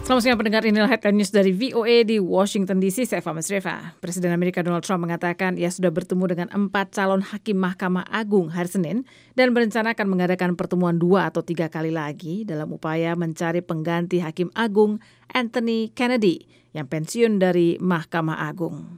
Selamat siang pendengar, inilah headline news dari VOA di Washington DC. Saya Fahmi Sreva. Presiden Amerika Donald Trump mengatakan ia sudah bertemu dengan 4 calon hakim Mahkamah Agung hari Senin dan berencana akan mengadakan pertemuan 2 atau 3 kali lagi dalam upaya mencari pengganti Hakim Agung Anthony Kennedy yang pensiun dari Mahkamah Agung.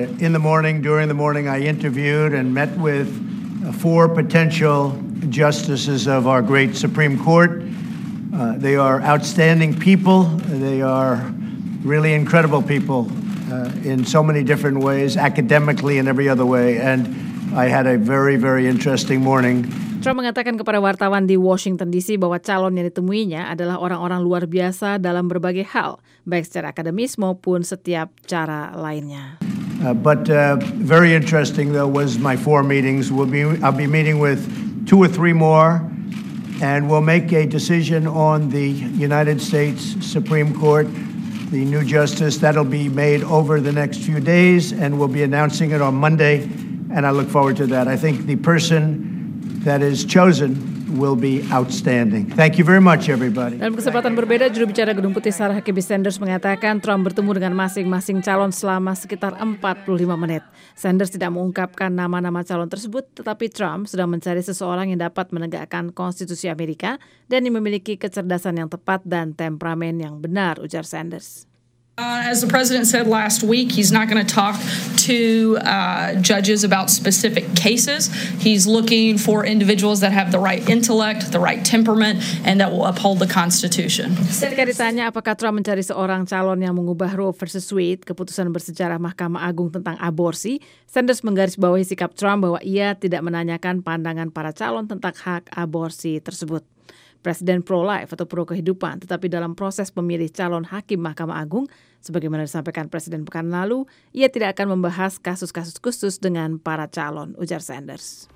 During the morning, I interviewed and met with 4 potential justices of our great Supreme Court. They are outstanding people. They are really incredible people in so many different ways, academically and every other way. And I had a very, very interesting morning. Trump mengatakan kepada wartawan di Washington DC bahwa calon yang ditemuinya adalah orang-orang luar biasa dalam berbagai hal, baik secara akademis maupun setiap cara lainnya. But very interesting though was my 4 meetings. I'll be meeting with 2 or 3 more. And we'll make a decision on the United States Supreme Court, the new justice. That'll be made over the next few days, and we'll be announcing it on Monday, and I look forward to that. I think the person that is chosen will be outstanding. Thank you very much, everybody. Dalam kesempatan berbeda, juru bicara Gedung Putih Sarah Huckabee Sanders mengatakan Trump bertemu dengan masing-masing calon selama sekitar 45 menit. Sanders tidak mengungkapkan nama-nama calon tersebut, tetapi Trump sedang mencari seseorang yang dapat menegakkan konstitusi Amerika dan yang memiliki kecerdasan yang tepat dan temperamen yang benar, ujar Sanders. As the president said last week, he's not going to talk to judges about specific cases. He's looking for individuals that have the right intellect, the right temperament, and that will uphold the Constitution. Ketika ditanya apakah Trump mencari seorang calon yang mengubah Roe versus Wade, keputusan bersejarah Mahkamah Agung tentang aborsi, Sanders menggarisbawahi sikap Trump bahwa ia tidak menanyakan pandangan para calon tentang hak aborsi tersebut. Presiden pro-life atau pro-kehidupan, tetapi dalam proses memilih calon hakim Mahkamah Agung, sebagaimana disampaikan Presiden pekan lalu, ia tidak akan membahas kasus-kasus khusus dengan para calon, ujar Sanders.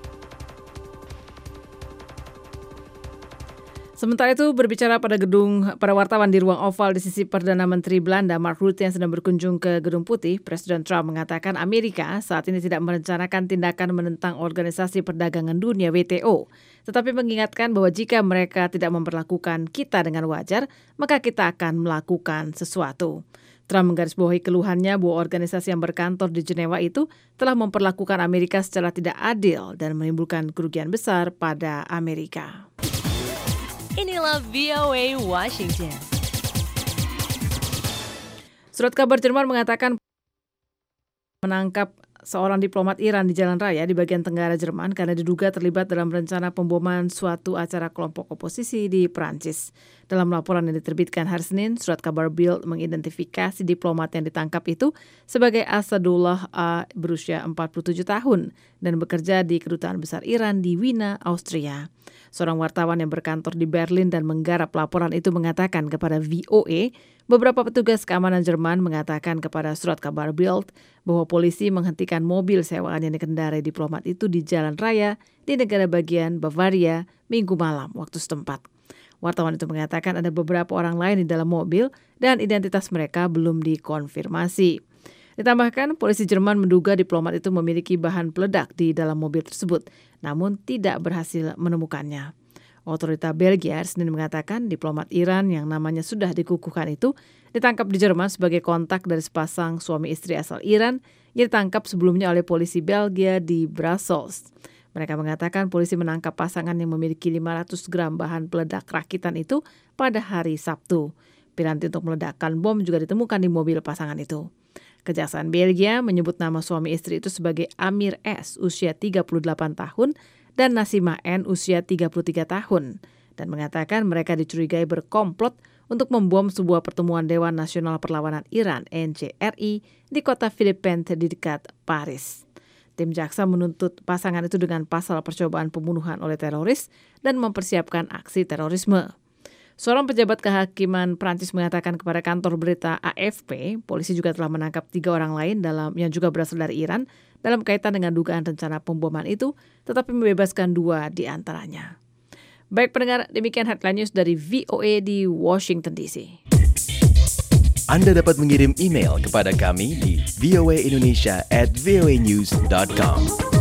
Sementara itu, berbicara pada wartawan di ruang oval di sisi Perdana Menteri Belanda Mark Rutte yang sedang berkunjung ke Gedung Putih, Presiden Trump mengatakan Amerika saat ini tidak merencanakan tindakan menentang Organisasi Perdagangan Dunia WTO, tetapi mengingatkan bahwa jika mereka tidak memperlakukan kita dengan wajar, maka kita akan melakukan sesuatu. Trump menggarisbawahi keluhannya bahwa organisasi yang berkantor di Jenewa itu telah memperlakukan Amerika secara tidak adil dan menimbulkan kerugian besar pada Amerika. Inilah VOA Washington. Surat kabar Jerman mengatakan menangkap seorang diplomat Iran di jalan raya di bagian tenggara Jerman karena diduga terlibat dalam rencana pemboman suatu acara kelompok oposisi di Prancis. Dalam laporan yang diterbitkan hari Senin, surat kabar Bild mengidentifikasi diplomat yang ditangkap itu sebagai Asadullah A. berusia 47 tahun dan bekerja di Kedutaan Besar Iran di Wina, Austria. Seorang wartawan yang berkantor di Berlin dan menggarap laporan itu mengatakan kepada VOA, beberapa petugas keamanan Jerman mengatakan kepada surat kabar Bild bahwa polisi menghentikan mobil sewaan yang dikendarai diplomat itu di jalan raya di negara bagian Bavaria Minggu malam waktu setempat. Wartawan itu mengatakan ada beberapa orang lain di dalam mobil dan identitas mereka belum dikonfirmasi. Ditambahkan, polisi Jerman menduga diplomat itu memiliki bahan peledak di dalam mobil tersebut, namun tidak berhasil menemukannya. Otorita Belgia Senin mengatakan diplomat Iran yang namanya sudah dikukuhkan itu ditangkap di Jerman sebagai kontak dari sepasang suami istri asal Iran yang ditangkap sebelumnya oleh polisi Belgia di Brussels. Mereka mengatakan polisi menangkap pasangan yang memiliki 500 gram bahan peledak rakitan itu pada hari Sabtu. Piranti untuk meledakkan bom juga ditemukan di mobil pasangan itu. Kejaksaan Belgia menyebut nama suami istri itu sebagai Amir S, usia 38 tahun, dan Nasimah N, usia 33 tahun, dan mengatakan mereka dicurigai berkomplot untuk membom sebuah pertemuan Dewan Nasional Perlawanan Iran, NCRI, di kota Philippines di dekat Paris. Tim jaksa menuntut pasangan itu dengan pasal percobaan pembunuhan oleh teroris dan mempersiapkan aksi terorisme. Seorang pejabat kehakiman Prancis mengatakan kepada kantor berita AFP, polisi juga telah menangkap 3 orang lain yang juga berasal dari Iran dalam kaitan dengan dugaan rencana pemboman itu, tetapi membebaskan 2 di antaranya. Baik pendengar, demikian headline news dari VOA di Washington DC. Anda dapat mengirim email kepada kami di voaindonesia@voanews.com.